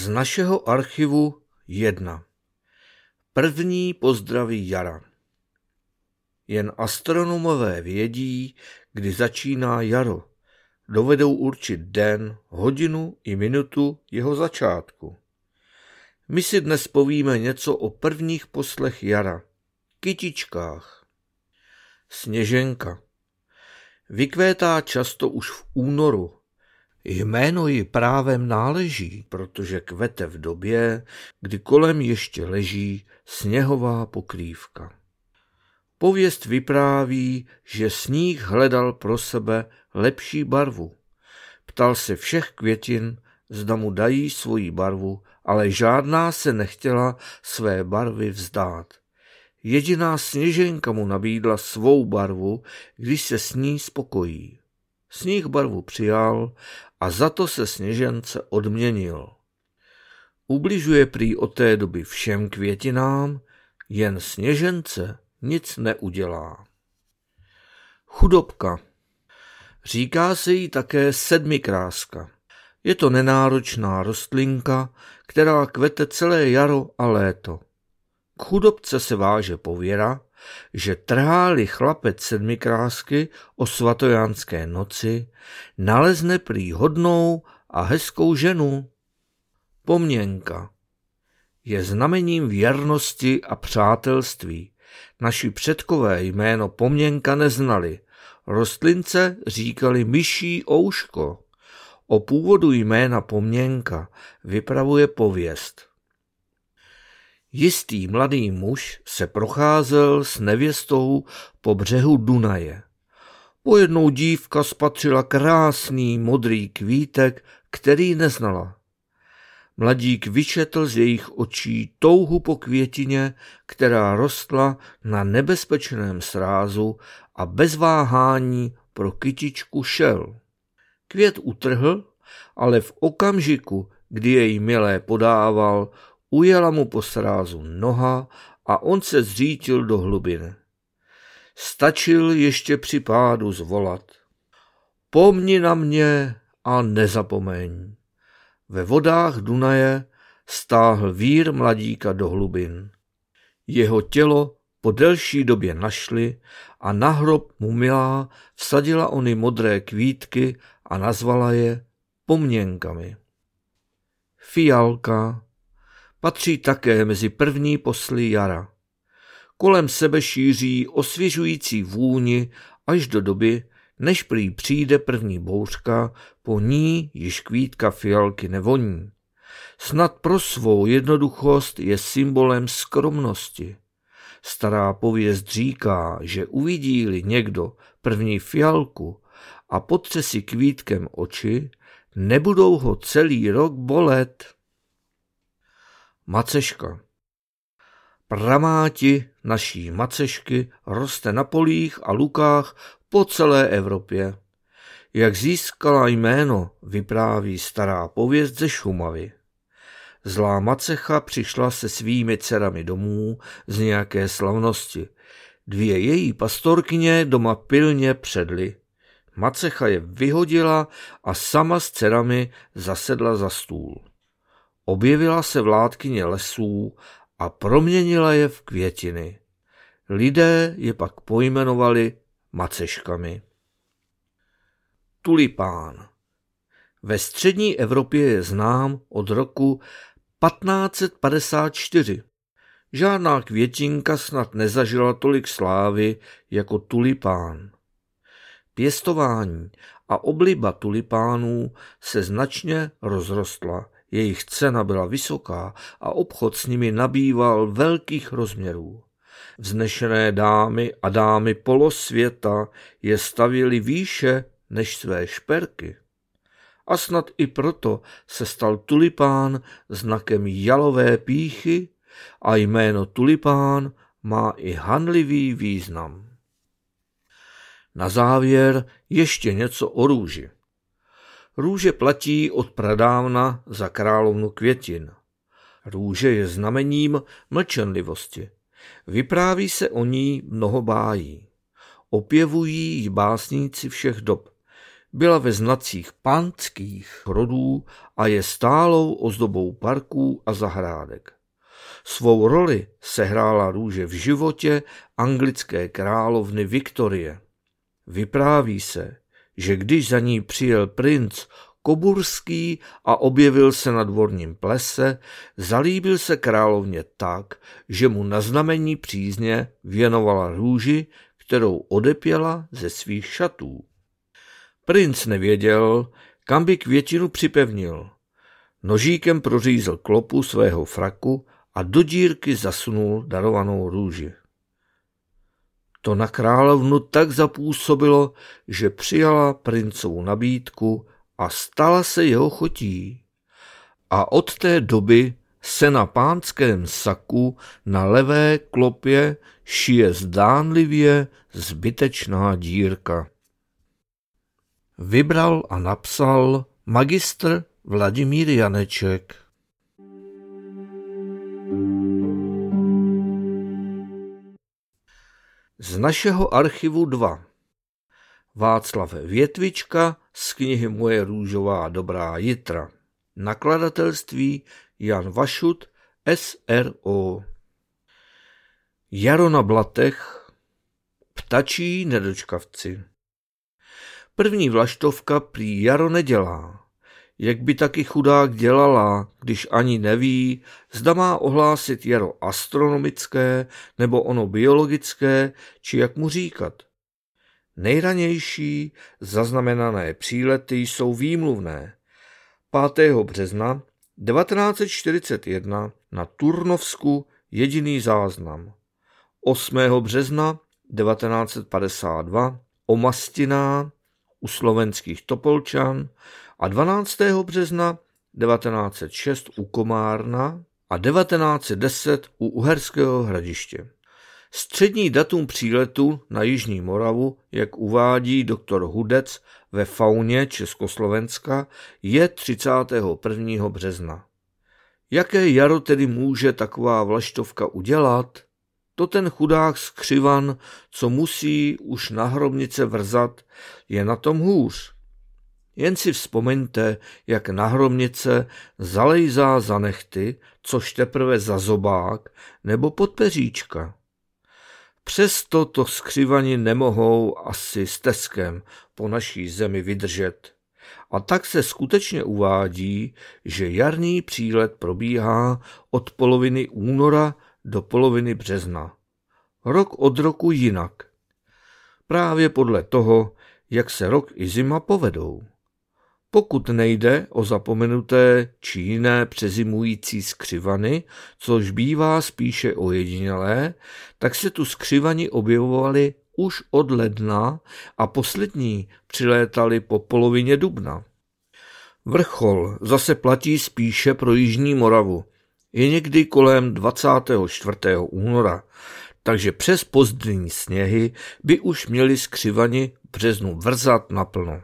Z našeho archivu 1. První pozdravy jara. Jen astronomové vědí, kdy začíná jaro. Dovedou určit den, hodinu i minutu jeho začátku. My si dnes povíme něco o prvních poslech jara, kytičkách. Sněženka. Vykvétá často už v únoru. Jméno ji právem náleží, protože kvete v době, kdy kolem ještě leží sněhová pokrývka. Pověst vypráví, že sníh hledal pro sebe lepší barvu. Ptal se všech květin, zda mu dají svoji barvu, ale žádná se nechtěla své barvy vzdát. Jediná sněženka mu nabídla svou barvu, když se s ní spokojí. Sníh barvu přijal a za to se sněžence odměnil. Ubližuje prý od té doby všem květinám, jen sněžence nic neudělá. Chudobka. Říká se jí také sedmikráska. Je to nenáročná rostlinka, která kvete celé jaro a léto. K chudobce se váže pověra, že trhá-li chlapec sedmikrásky o svatojánské noci, nalezne prý hodnou a hezkou ženu. Pomněnka. Je znamením věrnosti a přátelství. Naši předkové jméno pomněnka neznali. Rostlince říkali myší ouško. O původu jména pomněnka vypravuje pověst. Jistý mladý muž se procházel s nevěstou po břehu Dunaje. Pojednou dívka spatřila krásný modrý kvítek, který neznala. Mladík vyčetl z jejich očí touhu po květině, která rostla na nebezpečném srázu a bez váhání pro kytičku šel. Květ utrhl, ale v okamžiku, kdy jej milé podával, ujela mu po srázu noha a on se zřítil do hlubiny. Stačil ještě při pádu zvolat: pomni na mě a nezapomeň. Ve vodách Dunaje stáhl vír mladíka do hlubin. Jeho tělo po delší době našli a na hrob mu milá vsadila ony modré kvítky a nazvala je pomněnkami. Fialka. Patří také mezi první posly jara. Kolem sebe šíří osvěžující vůni až do doby, než prý přijde první bouřka, po ní již kvítka fialky nevoní. Snad pro svou jednoduchost je symbolem skromnosti. Stará pověst říká, že uvidí-li někdo první fialku a potře si kvítkem oči, nebudou ho celý rok bolet. Maceška. Pramáti naší macešky roste na polích a lukách po celé Evropě. Jak získala jméno, vypráví stará pověst ze Šumavy. Zlá macecha přišla se svými dcerami domů z nějaké slavnosti. Dvě její pastorkyně doma pilně předly. Macecha je vyhodila a sama s dcerami zasedla za stůl. Objevila se vládkyně lesů a proměnila je v květiny. Lidé je pak pojmenovali maceškami. Tulipán. Ve střední Evropě je znám od roku 1554. Žádná květinka snad nezažila tolik slávy jako tulipán. Pěstování a obliba tulipánů se značně rozrostla. Jejich cena byla vysoká a obchod s nimi nabýval velkých rozměrů. Vznešené dámy a dámy polosvěta je stavěly výše než své šperky. A snad i proto se stal tulipán znakem jalové pýchy a jméno tulipán má i hanlivý význam. Na závěr ještě něco o růži. Růže platí od pradávna za královnu květin. Růže je znamením mlčenlivosti. Vypráví se o ní mnoho bájí. Opěvují ji básníci všech dob. byla ve znacích pánských rodů a je stálou ozdobou parků a zahrádek. Svou roli sehrála růže v životě anglické královny Viktorie. Vypráví se, že když za ní přijel princ Koburský a objevil se na dvorním plese, zalíbil se královně tak, že mu na znamení přízně věnovala růži, kterou odepěla ze svých šatů. Princ nevěděl, kam by květinu připevnil. Nožíkem prořízl klopu svého fraku a do dírky zasunul darovanou růži. To na královnu tak zapůsobilo, že přijala princovu nabídku a stala se jeho chotí. A od té doby se na pánském saku na levé klopě šije zdánlivě zbytečná dírka. Vybral a napsal magistr Vladimír Janeček. Z našeho archivu 2. Václav Větvička z knihy Moje růžová dobrá jitra. Nakladatelství Jan Vašut, S.R.O. Jaro na blatech, ptačí nedočkavci. První vlaštovka prý jaro nedělá. Jak by taky chudák dělala, když ani neví, zda má ohlásit jaro astronomické nebo ono biologické, či jak mu říkat. Nejranější zaznamenané přílety jsou výmluvné. 5. března 1941 na Turnovsku jediný záznam. 8. března 1952 Omastiná u slovenských Topolčan a 12. března 1906 u Komárna a 1910 u Uherského Hradiště. Střední datum příletu na Jižní Moravu, jak uvádí doktor Hudec ve Fauně Československa, je 31. března. Jaké jaro tedy může taková vlaštovka udělat? To ten chudák skřivan, co musí už na hrobnice vrzat, je na tom hůř. Jen si vzpomeňte, jak na hrobnice zalejzá za nehty, což teprve za zobák nebo pod peříčka. Přesto to skřivani nemohou asi s teskem po naší zemi vydržet. A tak se skutečně uvádí, že jarní přílet probíhá od poloviny února do poloviny března. Rok od roku jinak. Právě podle toho, jak se rok i zima povedou. Pokud nejde o zapomenuté či jiné přezimující skřivany, což bývá spíše ojedinělé, tak se tu skřivani objevovali už od ledna a poslední přilétali po polovině dubna. Vrchol zase platí spíše pro Jižní Moravu. Je někdy kolem 24. února, takže přes pozdní sněhy by už měli skřivani v březnu vrzat naplno.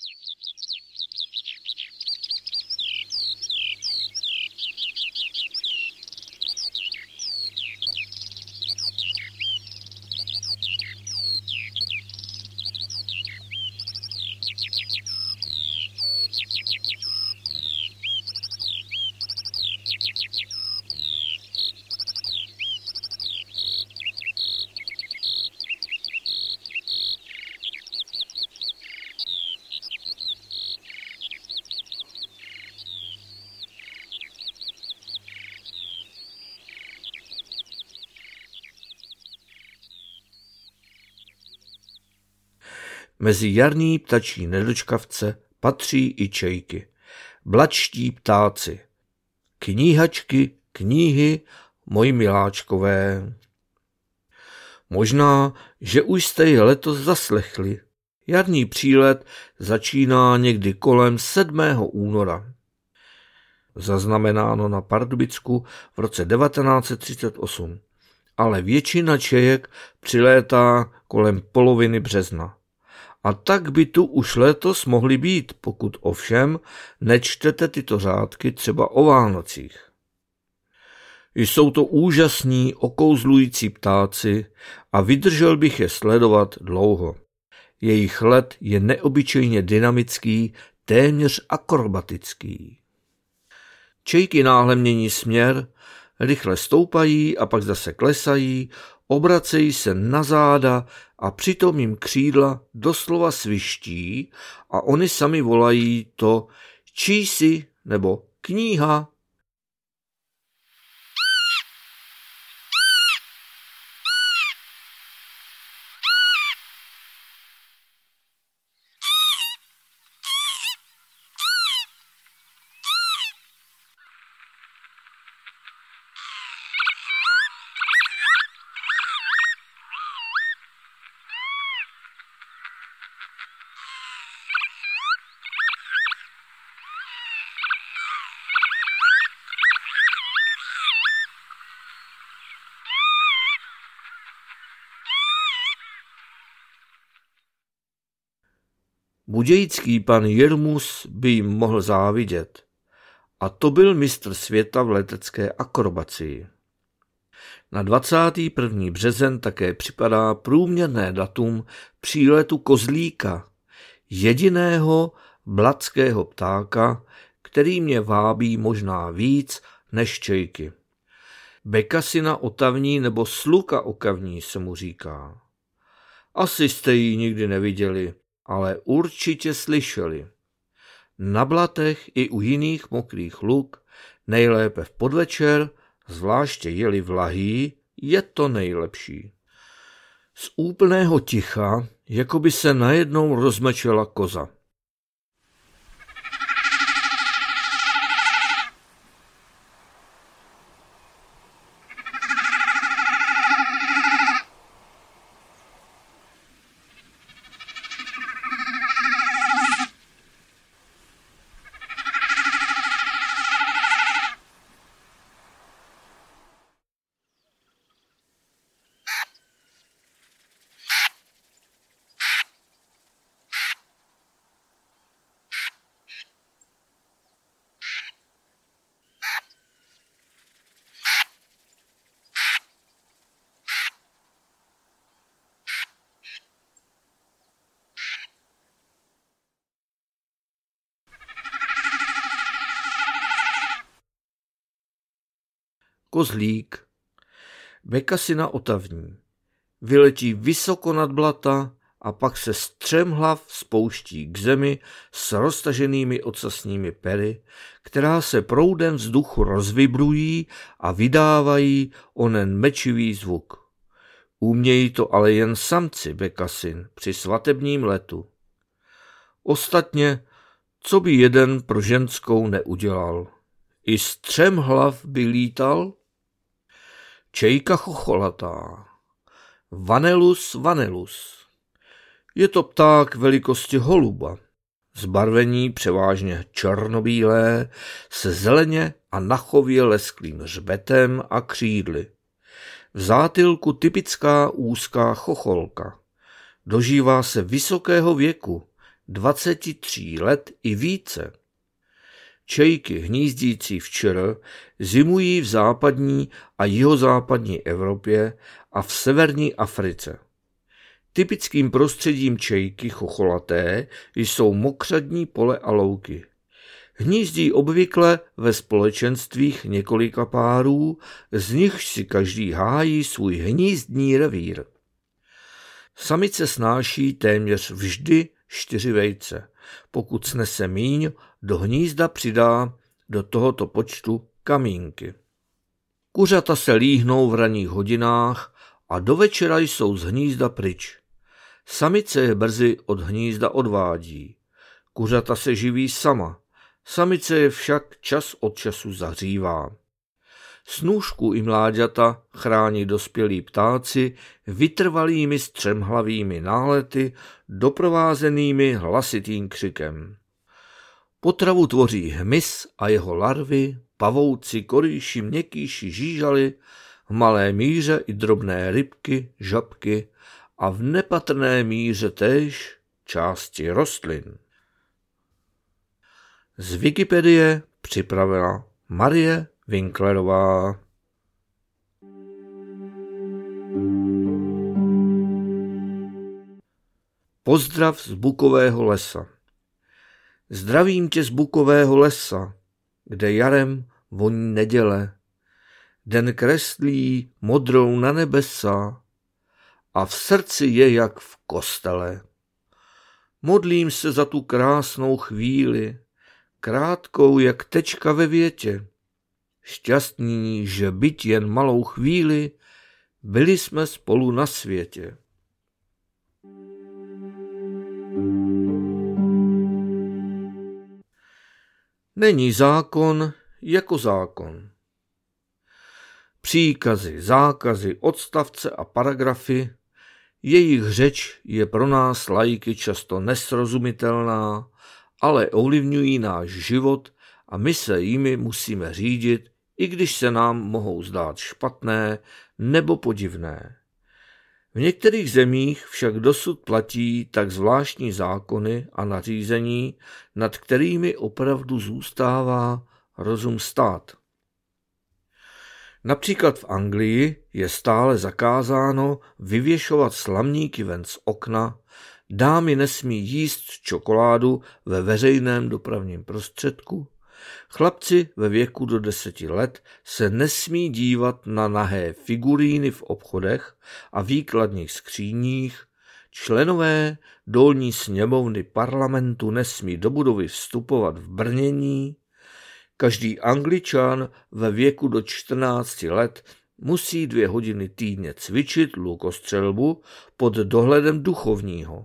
Mezi jarní ptačí nedočkavce patří i čejky, blatští ptáci, kníhačky, knihy, moji miláčkové. Možná, že už jste je letos zaslechli. Jarní přílet začíná někdy kolem 7. února. Zaznamenáno na Pardubicku v roce 1938, ale většina čejek přilétá kolem poloviny března. A tak by tu už letos mohly být, pokud ovšem nečtete tyto řádky třeba o Vánocích. Jsou to úžasní, okouzlující ptáci a vydržel bych je sledovat dlouho. Jejich let je neobyčejně dynamický, téměř akrobatický. Čejky náhle mění směr, rychle stoupají a pak zase klesají, obracejí se na záda a přitom jim křídla doslova sviští a oni sami volají to čísi nebo kniha. Budějický pan Jirmus by jim mohl závidět. A to byl mistr světa v letecké akrobacii. Na 21. březen také připadá průměrné datum příletu kozlíka, jediného blatského ptáka, který mě vábí možná víc než čejky. Bekasina otavní nebo sluka okavní se mu říká. Asi jste ji nikdy neviděli, ale určitě slyšeli. Na blatech i u jiných mokrých luk, nejlépe v podvečer, zvláště je-li vlahý, je to nejlepší. Z úplného ticha, jako by se najednou rozmečela koza. Kozlík. Bekasina otavní. Vyletí vysoko nad blata a pak se střemhlav spouští k zemi s roztaženými ocasními pery, která se proudem vzduchu rozvibrují a vydávají onen mečivý zvuk. Umějí to ale jen samci bekasin při svatebním letu. Ostatně, co by jeden pro ženskou neudělal? I střemhlav by lítal? Čejka chocholatá. Vanellus vanellus. Je to pták velikosti holuba. Zbarvení převážně černobílé, se zeleně a nachově lesklým hřbetem a křídly. V zátylku typická úzká chocholka. Dožívá se vysokého věku, 23 let i více. Čejky hnízdící v ČR zimují v západní a jihozápadní Evropě a v severní Africe. Typickým prostředím čejky chocholaté jsou mokřadní pole a louky. Hnízdí obvykle ve společenstvích několika párů, z nichž si každý hájí svůj hnízdní revír. Samice snáší téměř vždy 4 vejce. Pokud snese míň, do hnízda přidá do tohoto počtu kamínky. Kuřata se líhnou v ranních hodinách a do večera jsou z hnízda pryč. Samice je brzy od hnízda odvádí. Kuřata se živí sama. Samice je však čas od času zahřívá. Snůšku i mláďata chrání dospělí ptáci vytrvalými střemhlavými nálety doprovázenými hlasitým křikem. Potravu tvoří hmyz a jeho larvy, pavouci, korýši, měkkýši, žížaly, v malé míře i drobné rybky, žabky a v nepatrné míře též části rostlin. Z Wikipedie připravila Marie Winklerová. Pozdrav z Bukového lesa. Zdravím tě z Bukového lesa, kde jarem voní neděle. Den kreslí modrou na nebesa a v srdci je jak v kostele. Modlím se za tu krásnou chvíli, krátkou jak tečka ve větě. Šťastní, že byť jen malou chvíli, byli jsme spolu na světě. Není zákon jako zákon. Příkazy, zákazy, odstavce a paragrafy, jejich řeč je pro nás laiky často nesrozumitelná, ale ovlivňují náš život a my se jimi musíme řídit, i když se nám mohou zdát špatné nebo podivné. V některých zemích však dosud platí tak zvláštní zákony a nařízení, nad kterými opravdu zůstává rozum stát. Například v Anglii je stále zakázáno vyvěšovat slamníky ven z okna, dámy nesmí jíst čokoládu ve veřejném dopravním prostředku, chlapci ve věku do 10 let se nesmí dívat na nahé figuríny v obchodech a výkladních skříních, členové dolní sněmovny parlamentu nesmí do budovy vstupovat v brnění, každý Angličan ve věku do 14 let musí 2 hodiny týdně cvičit lukostřelbu pod dohledem duchovního.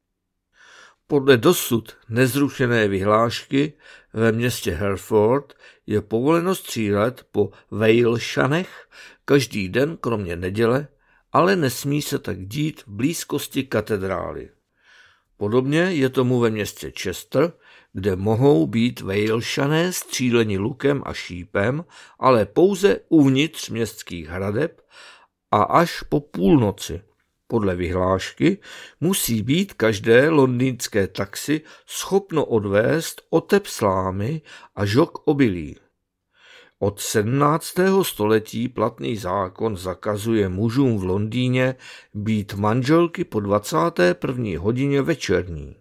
Podle dosud nezrušené vyhlášky ve městě Hereford je povoleno střílet po Walešanech každý den kromě neděle, ale nesmí se tak dít v blízkosti katedrály. Podobně je tomu ve městě Chester, kde mohou být Walešané stříleni lukem a šípem, ale pouze uvnitř městských hradeb a až po půlnoci. Podle vyhlášky musí být každé londýnské taxi schopno odvést otep slámy a žok obilí. Od 17. století platný zákon zakazuje mužům v Londýně být manželky po 21. hodině večerní.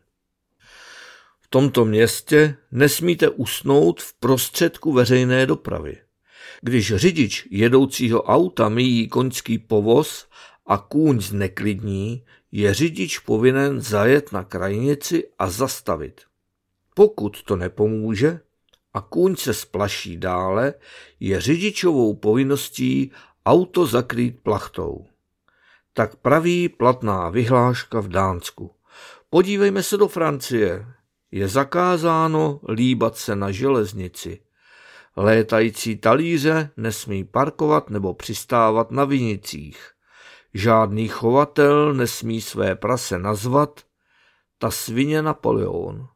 V tomto městě nesmíte usnout v prostředku veřejné dopravy. Když řidič jedoucího auta míjí koňský povoz a kůň zneklidní, je řidič povinen zajet na krajnici a zastavit. Pokud to nepomůže a kůň se splaší dále, je řidičovou povinností auto zakrýt plachtou. Tak praví platná vyhláška v Dánsku. Podívejme se do Francie. Je zakázáno líbat se na železnici. Létající talíře nesmí parkovat nebo přistávat na vinicích. Žádný chovatel nesmí své prase nazvat ta svině Napoleon.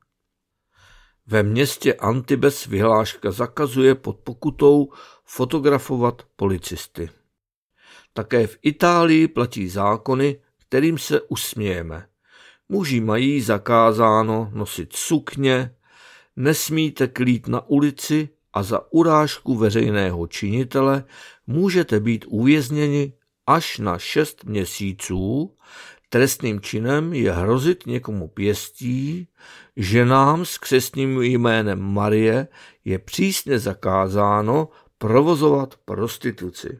Ve městě Antibes vyhláška zakazuje pod pokutou fotografovat policisty. Také v Itálii platí zákony, kterým se usmějeme. Muži mají zakázáno nosit sukně, nesmíte klít na ulici a za urážku veřejného činitele můžete být uvězněni až na 6 měsíců. Trestným činem je hrozit někomu pěstí, ženám s křestním jménem Marie je přísně zakázáno provozovat prostituci.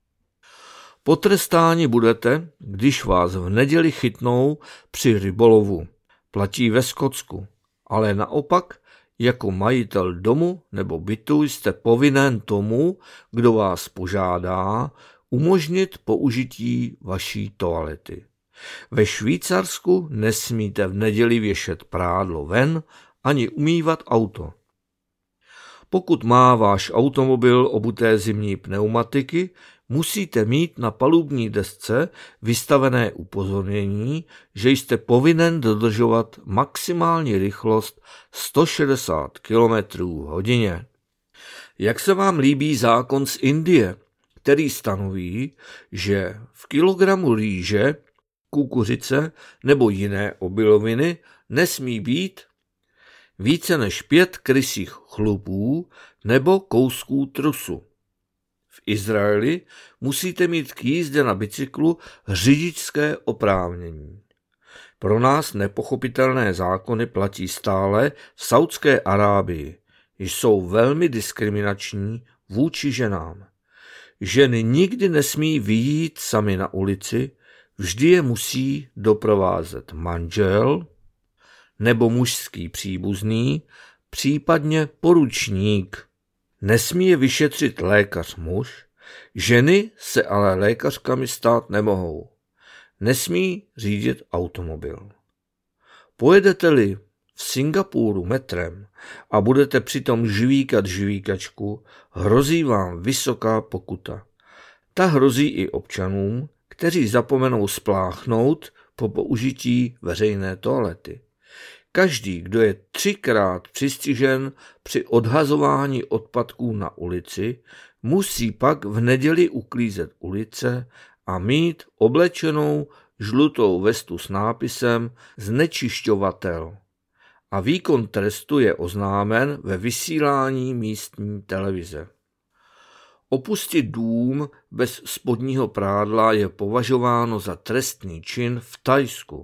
Potrestáni budete, když vás v neděli chytnou při rybolovu. Platí ve Skotsku, ale naopak jako majitel domu nebo bytu jste povinen tomu, kdo vás požádá, umožnit použití vaší toalety. Ve Švýcarsku nesmíte v neděli věšet prádlo ven ani umývat auto. Pokud má váš automobil obuté zimní pneumatiky, musíte mít na palubní desce vystavené upozornění, že jste povinen dodržovat maximální rychlost 160 km/h. Jak se vám líbí zákon z Indie, který stanoví, že v kilogramu rýže, kukuřice nebo jiné obiloviny nesmí být více než 5 krysích chlupů nebo kousků trusu. V Izraeli musíte mít k jízdě na bicyklu řidičské oprávnění. Pro nás nepochopitelné zákony platí stále v Saudské Arábii. Jsou velmi diskriminační vůči ženám. Ženy nikdy nesmí vyjít sami na ulici, vždy je musí doprovázet manžel nebo mužský příbuzný, případně poručník. Nesmí je vyšetřit lékař muž, ženy se ale lékařkami stát nemohou. Nesmí řídit automobil. Pojedete-li v Singapuru metrem a budete přitom žvíkat žvíkačku, hrozí vám vysoká pokuta. Ta hrozí i občanům, kteří zapomenou spláchnout po použití veřejné toalety. Každý, kdo je 3krát přistižen při odhazování odpadků na ulici, musí pak v neděli uklízet ulice a mít oblečenou žlutou vestu s nápisem znečišťovatel. A výkon trestu je oznámen ve vysílání místní televize. Opustit dům bez spodního prádla je považováno za trestný čin v Thajsku.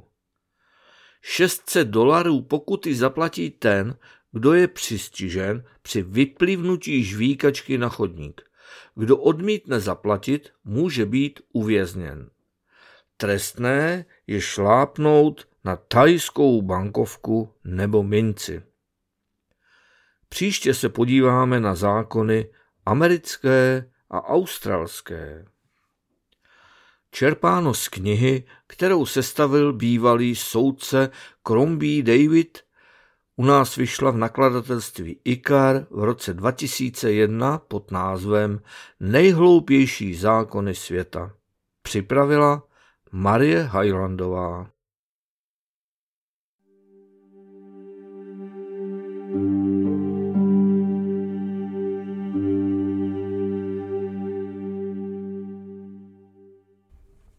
$600 pokuty zaplatí ten, kdo je přistižen při vyplivnutí žvíkačky na chodník. Kdo odmítne zaplatit, může být uvězněn. Trestné je šlápnout na thajskou bankovku nebo minci. Příště se podíváme na zákony americké a australské. Čerpáno z knihy, kterou sestavil bývalý soudce Crombie David, u nás vyšla v nakladatelství IKAR v roce 2001 pod názvem Nejhloupější zákony světa. Připravila Marie Hajlandová.